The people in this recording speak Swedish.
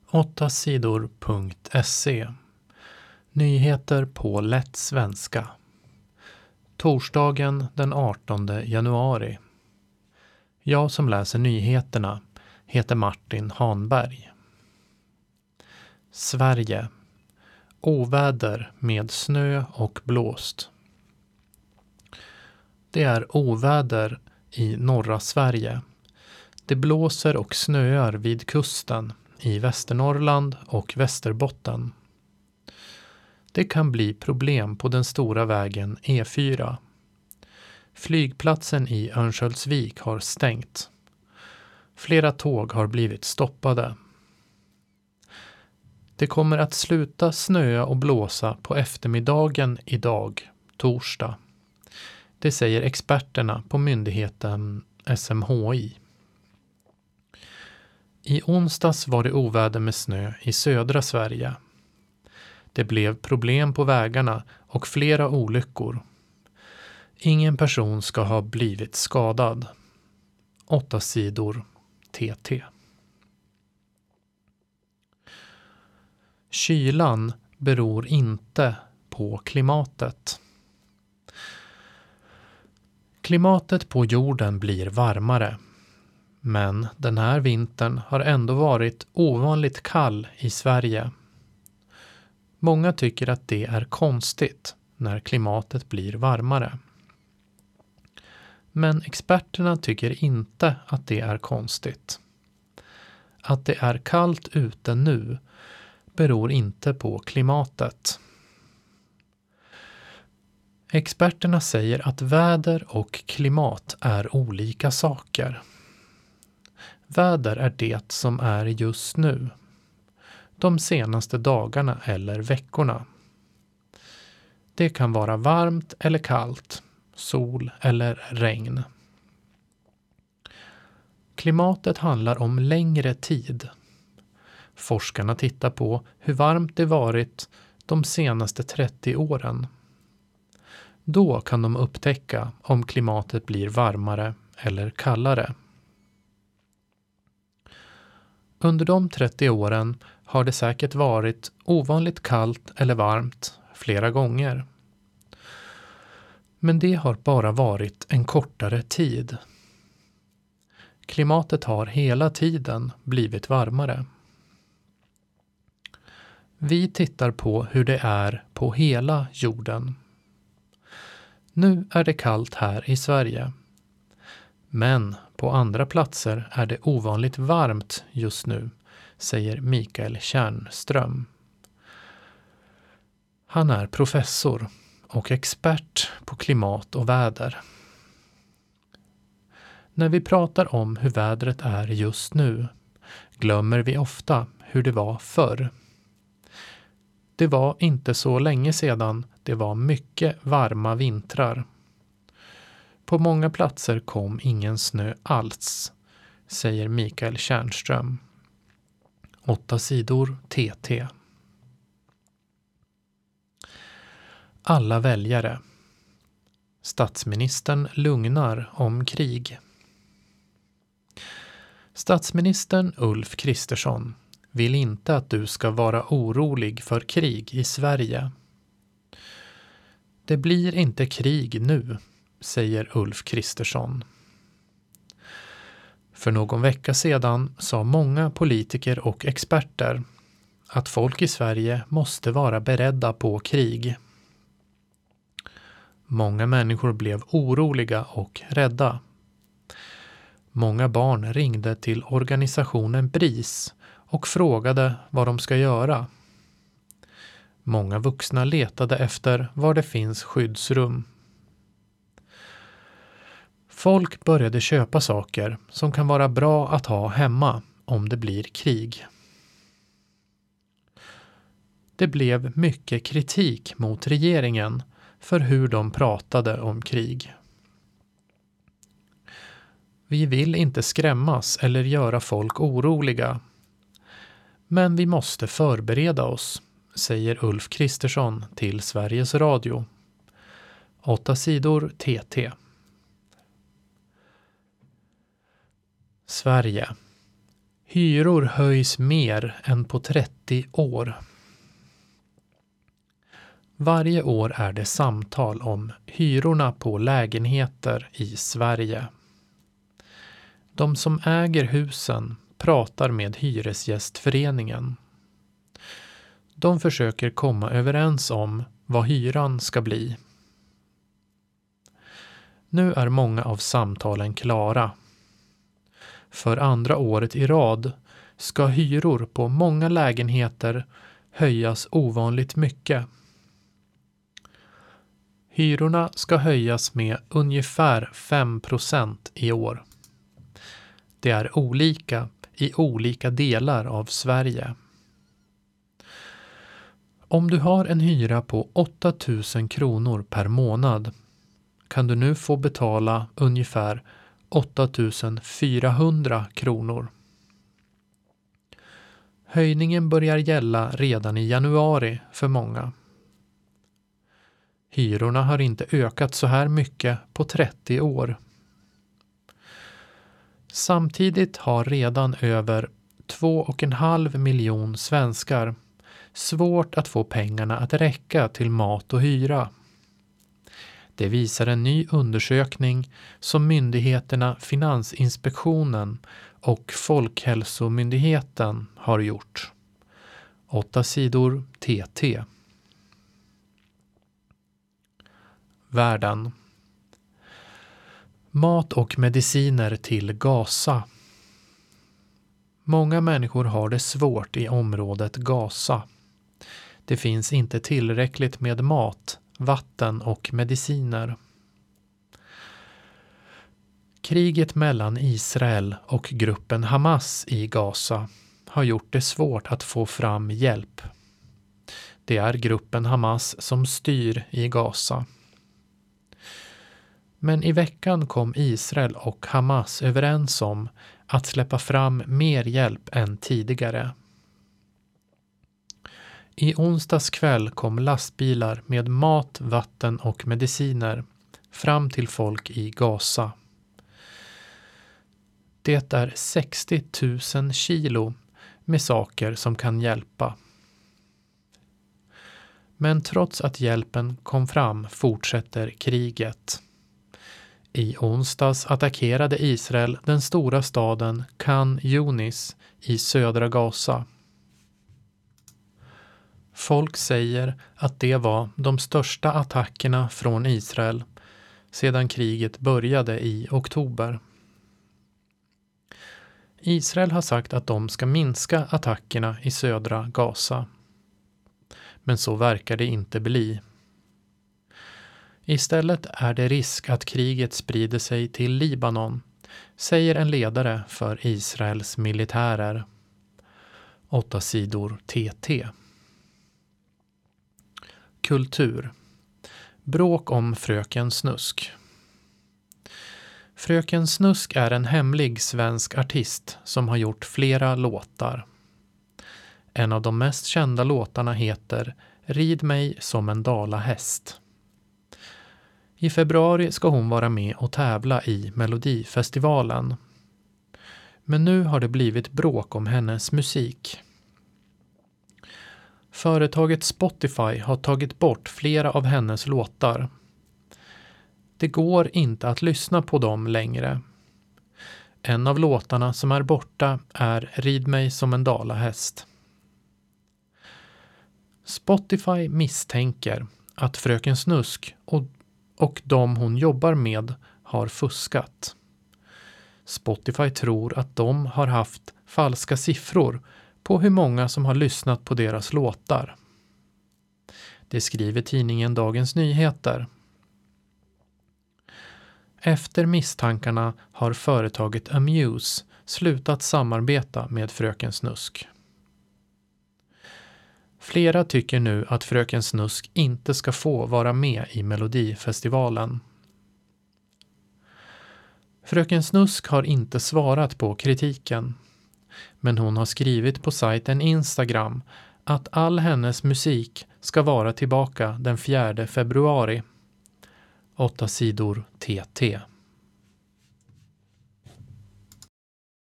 8sidor.se. Nyheter på lätt svenska. Torsdagen den 18 januari. Jag som läser nyheterna heter Martin Hanberg. Sverige. Oväder med snö och blåst. Det är oväder i norra Sverige. Det blåser och snöar vid kusten i Västernorrland och Västerbotten. Det kan bli problem på den stora vägen E4. Flygplatsen i Örnsköldsvik har stängt. Flera tåg har blivit stoppade. Det kommer att sluta snöa och blåsa på eftermiddagen idag, torsdag. Det säger experterna på myndigheten SMHI. I onsdags var det oväder med snö i södra Sverige. Det blev problem på vägarna och flera olyckor. Ingen person ska ha blivit skadad. 8 sidor TT. Kylan beror inte på klimatet. Klimatet på jorden blir varmare. Men den här vintern har ändå varit ovanligt kall i Sverige. Många tycker att det är konstigt när klimatet blir varmare. Men experterna tycker inte att det är konstigt. Att det är kallt ute nu beror inte på klimatet. Experterna säger att väder och klimat är olika saker. Väder är det som är just nu, de senaste dagarna eller veckorna. Det kan vara varmt eller kallt, sol eller regn. Klimatet handlar om längre tid. Forskarna tittar på hur varmt det varit de senaste 30 åren. Då kan de upptäcka om klimatet blir varmare eller kallare. Under de 30 åren har det säkert varit ovanligt kallt eller varmt flera gånger. Men det har bara varit en kortare tid. Klimatet har hela tiden blivit varmare. Vi tittar på hur det är på hela jorden. Nu är det kallt här i Sverige. Men på andra platser är det ovanligt varmt just nu, säger Mikael Tjärnström. Han är professor och expert på klimat och väder. När vi pratar om hur vädret är just nu glömmer vi ofta hur det var förr. Det var inte så länge sedan det var mycket varma vintrar. På många platser kom ingen snö alls, säger Mikael Tjärnström. 8 sidor TT. Alla väljare. Statsministern lugnar om krig. Statsministern Ulf Kristersson vill inte att du ska vara orolig för krig i Sverige. Det blir inte krig nu, säger Ulf Kristersson. För någon vecka sedan sa många politiker och experter att folk i Sverige måste vara beredda på krig. Många människor blev oroliga och rädda. Många barn ringde till organisationen BRIS och frågade vad de ska göra. Många vuxna letade efter var det finns skyddsrum. Folk började köpa saker som kan vara bra att ha hemma om det blir krig. Det blev mycket kritik mot regeringen för hur de pratade om krig. Vi vill inte skrämmas eller göra folk oroliga. Men vi måste förbereda oss, säger Ulf Kristersson till Sveriges Radio. 8 sidor TT. Sverige. Hyror höjs mer än på 30 år. Varje år är det samtal om hyrorna på lägenheter i Sverige. De som äger husen pratar med Hyresgästföreningen. De försöker komma överens om vad hyran ska bli. Nu är många av samtalen klara. För andra året i rad ska hyror på många lägenheter höjas ovanligt mycket. Hyrorna ska höjas med ungefär 5% i år. Det är olika i olika delar av Sverige. Om du har en hyra på 8 000 kronor per månad kan du nu få betala ungefär 8 400 kronor. Höjningen börjar gälla redan i januari för många. Hyrorna har inte ökat så här mycket på 30 år. Samtidigt har redan över 2,5 miljoner svenskar svårt att få pengarna att räcka till mat och hyra. Det visar en ny undersökning som myndigheterna Finansinspektionen och Folkhälsomyndigheten har gjort. 8 sidor TT. Världen. Mat och mediciner till Gaza. Många människor har det svårt i området Gaza. Det finns inte tillräckligt med mat, vatten och mediciner. Kriget mellan Israel och gruppen Hamas i Gaza har gjort det svårt att få fram hjälp. Det är gruppen Hamas som styr i Gaza. Men i veckan kom Israel och Hamas överens om att släppa fram mer hjälp än tidigare. I onsdags kväll kom lastbilar med mat, vatten och mediciner fram till folk i Gaza. Det är 60 000 kilo med saker som kan hjälpa. Men trots att hjälpen kom fram fortsätter kriget. I onsdags attackerade Israel den stora staden Khan Yunis i södra Gaza. Folk säger att det var de största attackerna från Israel sedan kriget började i oktober. Israel har sagt att de ska minska attackerna i södra Gaza. Men så verkar det inte bli. Istället är det risk att kriget sprider sig till Libanon, säger en ledare för Israels militärer. 8 sidor TT. Kultur. Bråk om Fröken Snusk. Fröken Snusk är en hemlig svensk artist som har gjort flera låtar. En av de mest kända låtarna heter Rid mig som en dalahäst. I februari ska hon vara med och tävla i Melodifestivalen. Men nu har det blivit bråk om hennes musik. Företaget Spotify har tagit bort flera av hennes låtar. Det går inte att lyssna på dem längre. En av låtarna som är borta är Rid mig som en dalahäst. Spotify misstänker att Fröken Snusk och de hon jobbar med har fuskat. Spotify tror att de har haft falska siffror på hur många som har lyssnat på deras låtar. Det skriver tidningen Dagens Nyheter. Efter misstankarna har företaget Amuse slutat samarbeta med Fröken Snusk. Flera tycker nu att Fröken Snusk inte ska få vara med i Melodifestivalen. Fröken Snusk har inte svarat på kritiken, men hon har skrivit på sajten Instagram att all hennes musik ska vara tillbaka den 4 februari. 8 sidor TT.